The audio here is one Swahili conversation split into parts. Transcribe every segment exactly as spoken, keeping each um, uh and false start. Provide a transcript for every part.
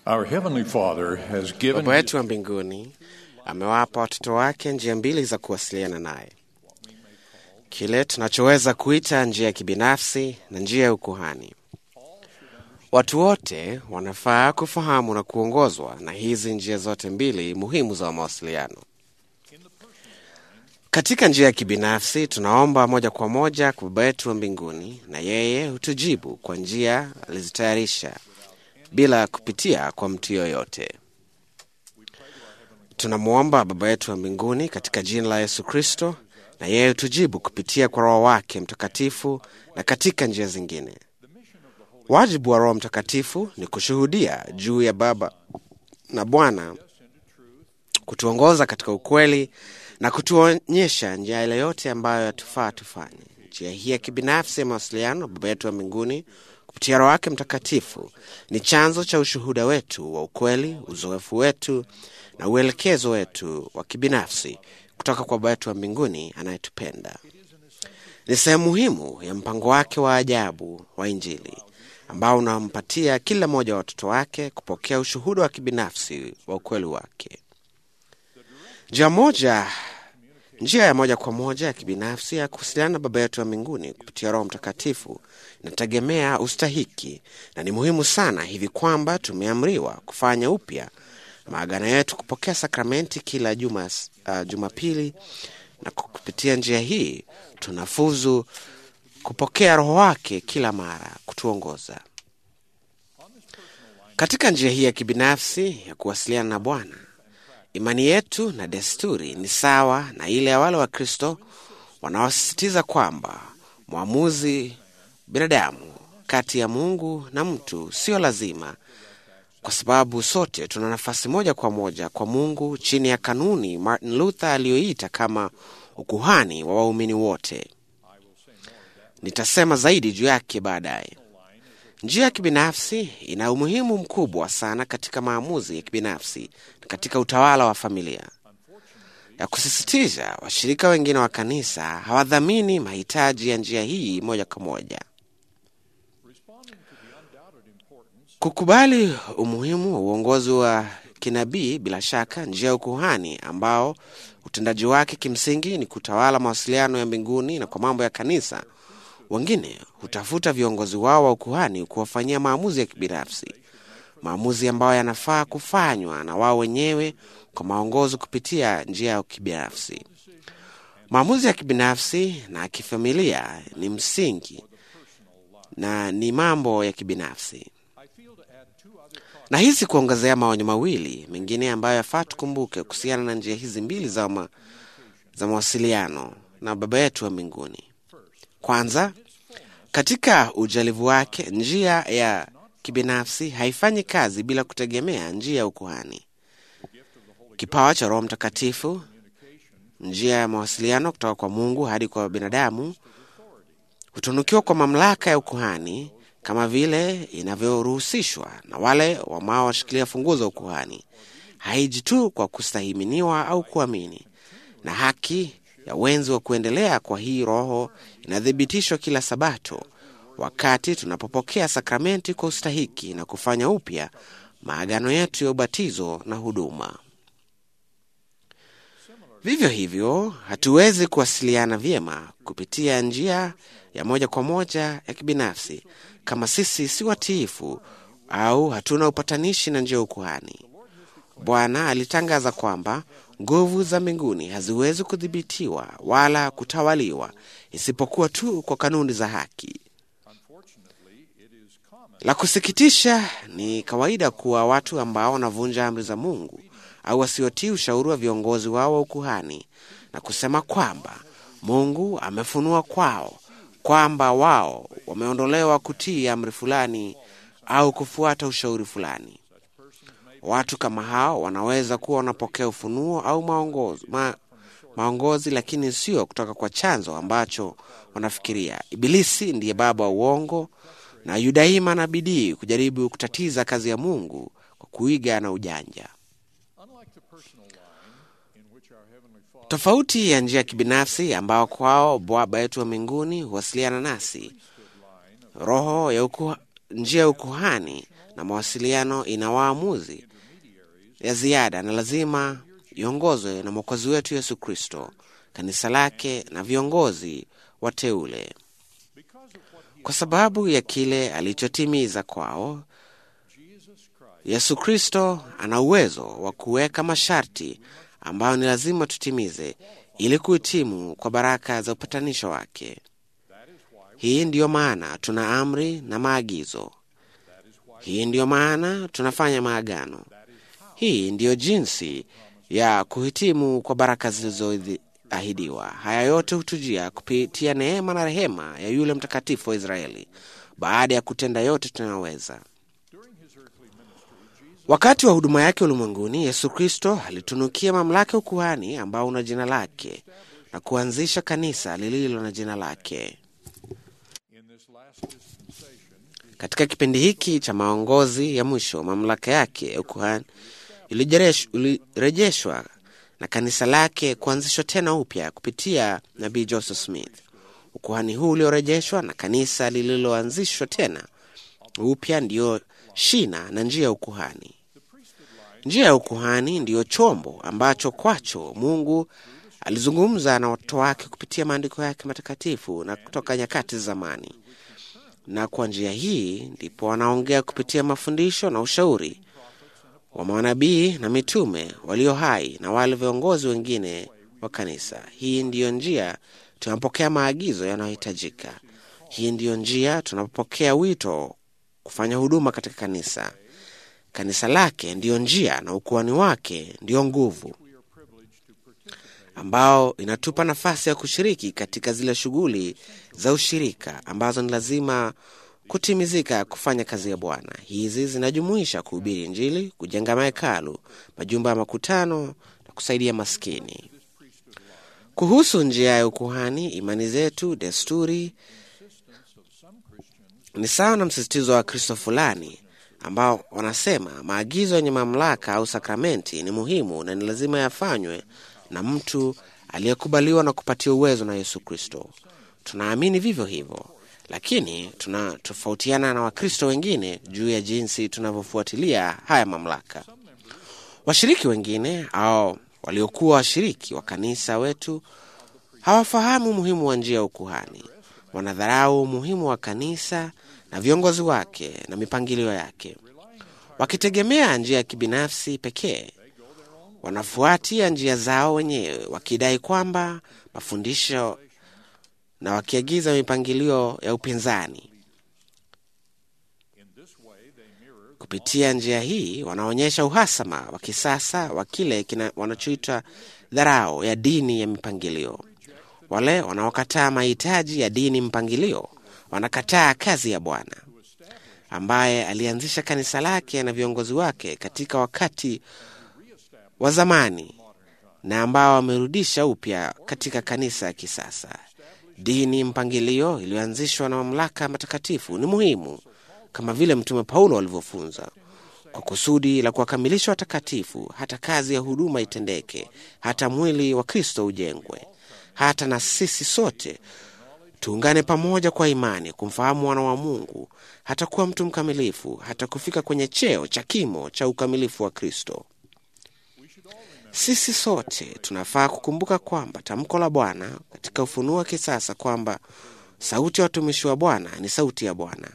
Our Heavenly Father has given Baba yetu wa mbinguni amewapa watoto wake njia mbili za kuwasiliana naye, kile tunachoweza kuita njia ya kibinafsi na njia ya ukuhani. Watu wote wanafaa kufahamu na kuongozwa na hizi njia zote mbili muhimu za mawasiliano. Katika njia ya kibinafsi, tunaomba moja kwa moja kwa Baba yetu wa mbinguni, na yeye hutujibu kwa njia alizitayarisha bila kupitia kwa mtu yoyote. Tunamuomba Baba yetu wa mbinguni katika jina la Yesu Kristo, na yeye hutujibu kupitia kwa Roho wake Mtakatifu na katika njia zingine. Wajibu wa Roho Mtakatifu ni kushuhudia juu ya Baba na Bwana, kutuongoza katika ukweli na kutuonyesha njia ile yote ambayo yatufaa tufanye. Njia hii ya kibinafsi ya mawasiliano Baba yetu wa mbinguni kupitia Roho wake Mtakatifu ni chanzo cha ushuhuda wetu wa ukweli, uzoefu wetu na uelekezo wetu wa kibinafsi kutoka kwa Baba yetu wa mbinguni anayetupenda. Ni sehemu muhimu ya mpango wake wa ajabu wa Injili ambao unampatia kila mmoja wa watoto wake kupokea ushuhuda wa kibinafsi wa ukweli wake. Njia moja, njia ya moja kwa moja ya kibinafsi ya kuwasiliana na Baba yetu wa mbinguni kupitia Roho Mtakatifu inategemea ustahiki, na ni muhimu sana hivi kwamba tumeamriwa kufanya upya maagano yetu kupokea sakramenti kila juma, uh, Jumapili, na kupitia njia hii tunafuzu kupokea Roho wake kila mara kutuongoza. Katika njia hii ya kibinafsi ya kuwasiliana na Bwana, imani yetu na desturi ni sawa na ile ya wale wa Kristo wanaosisitiza kwamba muamuzi binadamu kati ya Mungu na mtu sio lazima, kwa sababu sote tuna nafasi moja kwa moja kwa Mungu chini ya kanuni Martin Luther aliyoita kama ukuhani wa waumini wote. Nitasema zaidi juu yake baadaye. Njia ya kibinafsi ina umuhimu mkubwa sana katika maamuzi ya kibinafsi na katika utawala wa familia. Ya kusisitiza, washirika wengine wa kanisa hawadhamini mahitaji ya njia hii moja kwa moja. Kukubali umuhimu wa uongozi wa kinabii, bila shaka njia ya ukuhani ambao utendaji wake kimsingi ni kutawala mawasiliano ya mbinguni na kwa mambo ya kanisa, wengine hutafuta viongozi wao wa ukuhani kuwafanyia maamuzi ya kibinafsi, maamuzi ambayo yanafaa kufanywa na wao wenyewe kwa maongozo kupitia njia ya kibinafsi. Maamuzi ya kibinafsi na kifamilia ni msingi na ni mambo ya kibinafsi. Na hizi kuongezea maonyo mawili mengine ambayo yafaa tukumbuke kuhusiana na njia hizi mbili za, ma, za mawasiliano na Baba yetu wa mbinguni. Kwanza, katika ujalivu wake, njia ya kibinafsi haifanyi kazi bila kutegemea njia ya ukuhani. Kipawa cha Roho Mtakatifu, njia ya mawasiliano kutoka kwa Mungu hadi kwa binadamu, hutunukiwa kwa mamlaka ya ukuhani kama vile inavyoruhusishwa na wale wanaoshikilia funguo za ukuhani. Haiji tu kwa kustahiminiwa au kuamini, na haki ya wenzi wa kuendelea kwa hii Roho inathibitishwa kila Sabato wakati tunapopokea sakramenti kwa ustahiki na kufanya upya maagano yetu ya ubatizo na huduma. Vivyo hivyo, hatuwezi kuwasiliana vyema kupitia njia ya moja kwa moja ya kibinafsi kama sisi si watiifu au hatuna upatanishi na njia ya ukuhani. Bwana alitangaza kwamba nguvu za mbinguni haziwezi kudhibitiwa wala kutawaliwa isipokuwa tu kwa kanuni za haki. La kusikitisha, ni kawaida kuwa watu ambao wanavunja amri za Mungu au wasiotii ushauri wa viongozi wao wa ukuhani na kusema kwamba Mungu amefunua kwao kwamba wao wameondolewa kutii amri fulani au kufuata ushauri fulani. Watu kama hao wanaweza kuwa wanapokea ufunuo au maongozi, ma, maongozi lakini sio kutoka kwa chanzo ambacho wanafikiria. Ibilisi ndiye baba wa uongo, na yudaima na bidii kujaribu kutatiza kazi ya Mungu kwa kuiga na ujanja. Tofauti ya njia ya kibinafsi ambao kwao Baba yetu wa mbinguni huwasiliana nasi, roho ya uku, njia ya ukuhani na mawasiliano ina waamuzi ya ziada na lazima iongozwe na Mwokozi wetu Yesu Kristo, kanisa lake na viongozi wateule. Kwa sababu ya kile alichotimiza kwao, Yesu Kristo ana uwezo wa kuweka masharti ambayo ni lazima tutimize ili kuhitimu kwa baraka za upatanisho wake. Hii ndiyo maana tuna amri na maagizo. Hii ndiyo maana tunafanya maagano. Hii ndiyo jinsi ya kuhitimu kwa baraka zilizoahidiwa. Haya yote hutujia kupitia neema na rehema ya yule mtakatifu wa Israeli, baada ya kutenda yote tunayoweza. Wakati wa huduma yake ulimwenguni, Yesu Kristo alitunukia mamlaka ya ukuhani ambao una jina lake na kuanzisha kanisa lililo na jina lake. Katika kipindi hiki cha maongozi ya mwisho, mamlaka yake ya ukuhani ilirejeshwa na kanisa lake kuanzishwa tena upya kupitia Nabii Joseph Smith. Ukuhani huu uliorejeshwa na kanisa lililoanzishwa tena upya ndiyo shina na njia ya ukuhani. Njia ya ukuhani ndiyo chombo ambacho kwacho Mungu alizungumza na watu wake kupitia maandiko yake matakatifu na kutoka nyakati zamani. Na kwa njia hii ndipo wanaongea kupitia mafundisho na ushauri wa manabii na mitume walio hai na wale viongozi wengine wa kanisa. Hii ndiyo njia tunapokea maagizo yanayohitajika. Hii ndiyo njia tunapokea wito kufanya huduma katika kanisa. Kanisa lake ndiyo njia na ukuhani wake ndiyo nguvu ambao inatupa nafasi ya kushiriki katika zile shughuli za ushirika ambazo ni lazima kutimizika kufanya kazi ya Bwana. Hizi zinajumuisha kuhubiri Injili, kujenga mahekalu, majumba ya makutano na kusaidia maskini. Kuhusu njia ya ukuhani, imani zetu, desturi ni sawa na msisitizo wa Kristo fulani ambao wanasema maagizo yenye mamlaka au sakramenti ni muhimu na ni lazima yafanywe na mtu aliyekubaliwa na kupatia uwezo na Yesu Kristo. Tunaamini vivyo hivyo, lakini tunatofautiana na Wakristo wengine juu ya jinsi tunavyofuatilia haya mamlaka. Washiriki wengine au waliokuwa washiriki wa kanisa wetu hawafahamu umuhimu wa njia ya ukuhani. Wanadharau umuhimu wa kanisa na viongozi wake na mipangilio yake. Wakitegemea njia ya kibinafsi pekee, wanafuatia njia zao wenyewe wakidai kwamba mafundisho na wakiagiza mipangilio ya upinzani. Kupitia njia hii wanaonyesha uhasama wa kisasa wa kile wanachoita dharau ya dini ya mipangilio. Wale wanaokataa mahitaji ya dini mpangilio wanakataa kazi ya Bwana ambaye alianzisha kanisa lake na viongozi wake katika wakati wa zamani na ambao wamerudisha upya katika kanisa ya kisasa. Dini mpangilio iliyoanzishwa na mamlaka matakatifu ni muhimu kama vile Mtume Paulo alivyofunza, kwa kusudi la kuwakamilisha watakatifu, hata kazi ya huduma itendeke, hata mwili wa Kristo ujengwe, hata na sisi sote tuungane pamoja kwa imani kumfahamu mwana wa Mungu, hata kuwa mtu mkamilifu, hata kufika kwenye cheo cha kimo cha ukamilifu wa Kristo. Sisi sote tunafaa kukumbuka kwamba tamko la Bwana katika Ufunuo wa kisasa kwamba sauti ya watumishi wa Bwana ni sauti ya Bwana.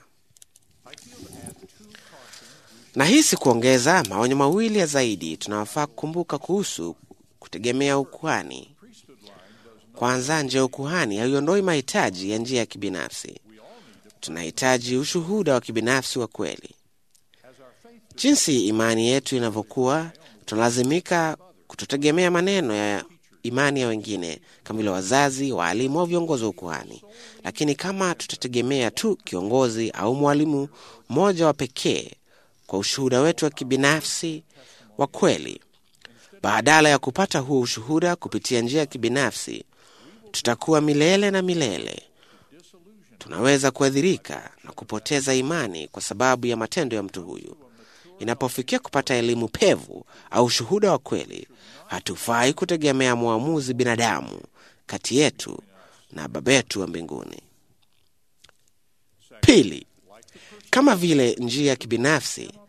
Na hisi kuongeza maonyo mawili ya zaidi tunafaa kukumbuka kuhusu kutegemea ukuhani. Kwanza, njia ya ukuhani haiondoi mahitaji ya njia ya kibinafsi. Tunahitaji ushuhuda wa kibinafsi wa kweli. Jinsi imani yetu inavyokuwa, tunalazimika kutotegemea maneno ya imani ya wengine kama vile wazazi, walimu au viongozi wa ukuhani. Lakini kama tutategemea tu kiongozi au mwalimu mmoja wa pekee kwa ushuhuda wetu wa kibinafsi wa kweli, badala ya kupata huo ushuhuda kupitia njia ya kibinafsi, tutakuwa milele na milele. Tunaweza kuadhirika na kupoteza imani kwa sababu ya matendo ya mtu huyu. Inapofikia kupata elimu pevu au shuhuda wa kweli, hatufai kutegemea muamuzi binadamu kati yetu na Baba yetu wa mbinguni. Pili, kama vile njia ya kibinafsi,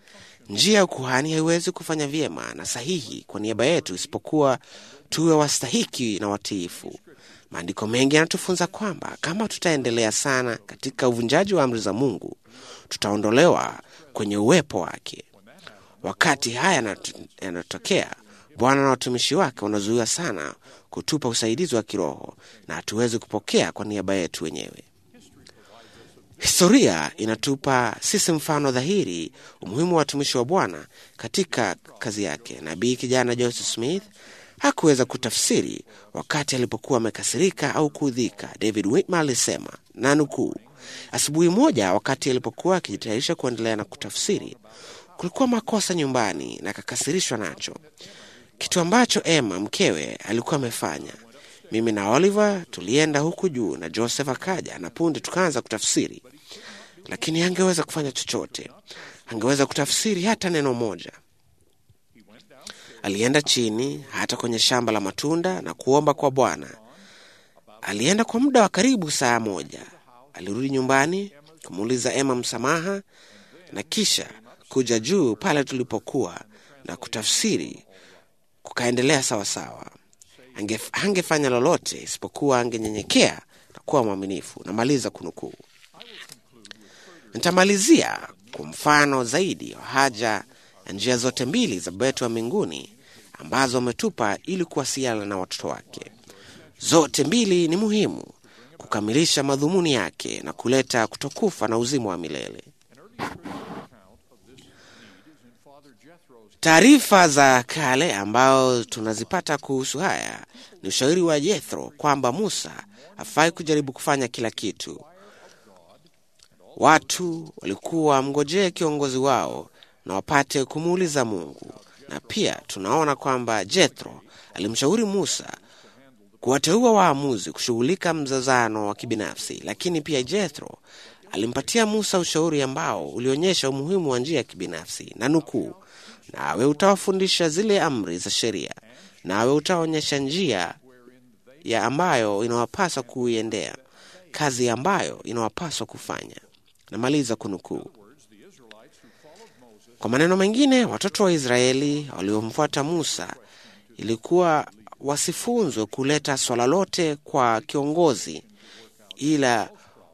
Njia ya ukuhani haiwezi kufanya vyema na sahihi kwa niaba yetu isipokuwa tuwe wastahiki na watiifu. Maandiko mengi yanatufunza kwamba kama tutaendelea sana katika uvunjaji wa amri za Mungu, tutaondolewa kwenye uwepo wake. Wakati haya yanatokea, Bwana na watumishi wake wanazuia sana kutupa usaidizi wa kiroho na hatuwezi kupokea kwa niaba yetu wenyewe. Historia inatupa sisi mfano dhahiri umuhimu wa watumishi wa Bwana katika kazi yake. Nabii kijana Joseph Smith hakuweza kutafsiri wakati alipokuwa amekasirika au kuudhika. David Whitmer alisema, na nukuu, asubuhi moja wakati alipokuwa akijitayarisha kuendelea na kutafsiri, kulikuwa makosa nyumbani na akakasirishwa nacho, kitu ambacho Emma mkewe alikuwa amefanya. Mimi na Oliver tulienda huku juu na Joseph akaja na punde tukaanza kutafsiri, lakini hangeweza kufanya chochote, hangeweza kutafsiri hata neno moja. Alienda chini hata kwenye shamba la matunda na kuomba kwa Bwana. Alienda kwa muda wa karibu saa moja. Alirudi nyumbani kumuuliza Emma msamaha na kisha kuja juu pale tulipokuwa na kutafsiri kukaendelea sawa sawa. Ange, hangefanya lolote isipokuwa angenyenyekea na kuwa mwaminifu. Namaliza kunukuu. Nitamalizia kwa mfano zaidi wa haja ya njia zote mbili za Baba yetu wa mbinguni ambazo ametupa ili kuwasiliana na watoto wake. Zote mbili ni muhimu kukamilisha madhumuni yake na kuleta kutokufa na uzima wa milele. Taarifa za kale ambao tunazipata kuhusu haya ni ushauri wa Jethro kwamba Musa hafai kujaribu kufanya kila kitu. Watu walikuwa mngojee kiongozi wao na wapate kumuuliza Mungu. Na pia tunaona kwamba Jethro alimshauri Musa kuwateua waamuzi kushughulika mzozano wa kibinafsi, lakini pia Jethro alimpatia Musa ushauri ambao ulionyesha umuhimu wa njia ya kibinafsi. Na nukuu, nawe utawafundisha zile amri za sheria, nawe utaonyesha njia ya ambayo inawapaswa kuiendea, kazi ambayo inawapaswa kufanya. Namaliza kunukuu. Kwa maneno mengine, watoto wa Israeli waliomfuata Musa ilikuwa wasifunzwe kuleta swala lote kwa kiongozi, ila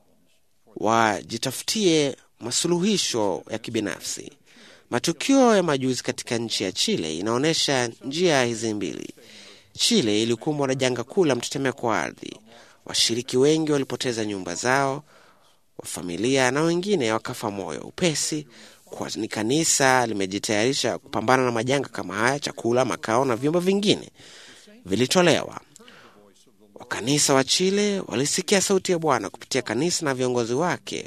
wajitafutie masuluhisho ya kibinafsi. Matukio ya majuzi katika nchi ya Chile inaonyesha njia hizi mbili. Chile ilikumbwa na janga kuu la mtetemeko wa ardhi. Washiriki wengi walipoteza nyumba zao, wa familia na wengine wakafa moyo upesi. Kwa ni kanisa limejitayarisha kupambana na majanga kama haya. Chakula, makao na vyombo vingine vilitolewa. Wakanisa wa Chile walisikia sauti ya Bwana kupitia kanisa na viongozi wake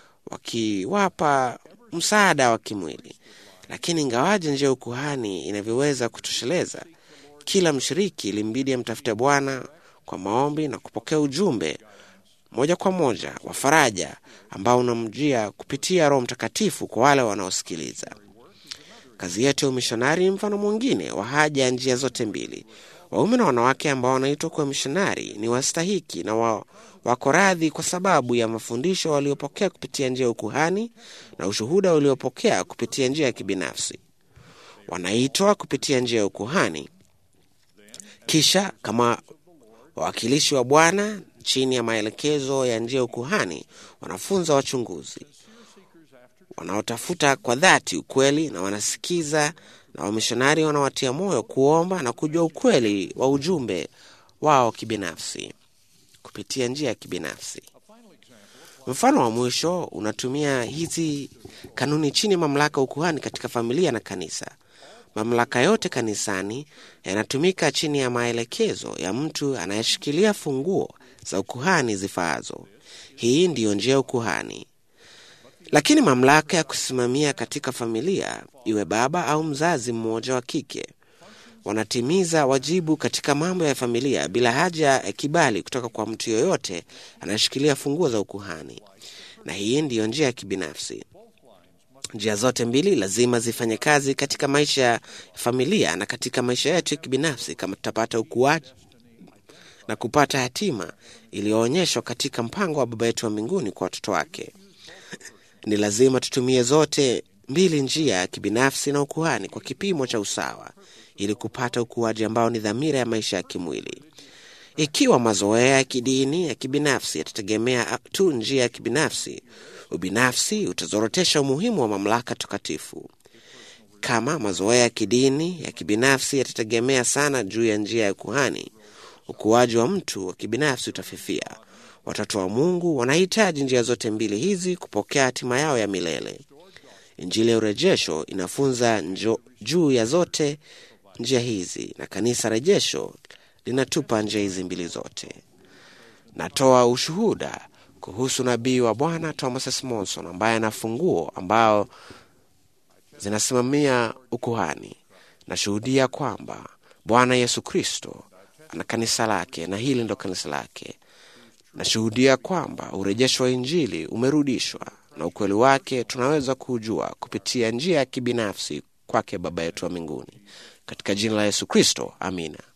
wakiwapa msaada wa kimwili. Lakini ingawaje njia ya ukuhani inavyoweza kutosheleza, kila mshiriki ilimbidi amtafute Bwana kwa maombi na kupokea ujumbe moja kwa moja wa faraja ambao unamjia kupitia Roho Mtakatifu kwa wale wanaosikiliza. Kazi yetu ya umishonari ni mfano mwingine wa haja ya njia zote mbili. Waume na wanawake ambao wanaitwa kwa mishonari ni wastahiki na wa, wako radhi kwa sababu ya mafundisho waliopokea kupitia njia ya ukuhani na ushuhuda waliopokea kupitia njia ya kibinafsi. Wanaitwa kupitia njia ya ukuhani. Kisha kama wawakilishi wa Bwana chini ya maelekezo ya njia ya ukuhani, wanafunza wachunguzi wanaotafuta kwa dhati ukweli na wanasikiza, na wamishonari wanawatia moyo kuomba na kujua ukweli wa ujumbe wao kibinafsi kupitia njia ya kibinafsi. Mfano wa mwisho unatumia hizi kanuni chini mamlaka ukuhani katika familia na kanisa. Mamlaka yote kanisani yanatumika chini ya maelekezo ya mtu anayeshikilia funguo za ukuhani zifaazo. Hii ndiyo njia ya ukuhani. Lakini mamlaka ya kusimamia katika familia, iwe baba au mzazi mmoja wa kike, wanatimiza wajibu katika mambo ya familia bila haja ya kibali kutoka kwa mtu yoyote anayeshikilia funguo za ukuhani. Na hii ndiyo njia ya kibinafsi. Njia zote mbili lazima zifanye kazi katika maisha ya familia na katika maisha yetu ya kibinafsi kama tutapata ukuaji na kupata hatima iliyoonyeshwa katika mpango wa Baba yetu wa mbinguni kwa watoto wake. Ni lazima tutumie zote mbili njia ya kibinafsi na ukuhani kwa kipimo cha usawa ili kupata ukuaji ambao ni dhamira ya maisha ya kimwili. Ikiwa mazoea ya kidini ya kibinafsi yatategemea tu njia ya kibinafsi, ubinafsi utazorotesha umuhimu wa mamlaka takatifu. Kama mazoea ya kidini ya kibinafsi yatategemea sana juu ya njia ya kuhani, ukuaji wa mtu wa kibinafsi utafifia. Watoto wa Mungu wanahitaji njia zote mbili hizi kupokea hatima yao ya milele. Injili ya urejesho inafunza njo, juu ya zote njia hizi, na kanisa rejesho linatupa njia hizi mbili zote. Natoa ushuhuda kuhusu nabii wa Bwana Thomas S. Monson ambaye ana funguo ambao zinasimamia ukuhani. Nashuhudia kwamba Bwana Yesu Kristo ana kanisa lake na hili ndo kanisa lake. Nashuhudia kwamba urejesho wa Injili umerudishwa na ukweli wake tunaweza kujua kupitia njia ya kibinafsi kwake Baba yetu wa mbinguni. Katika jina la Yesu Kristo, amina.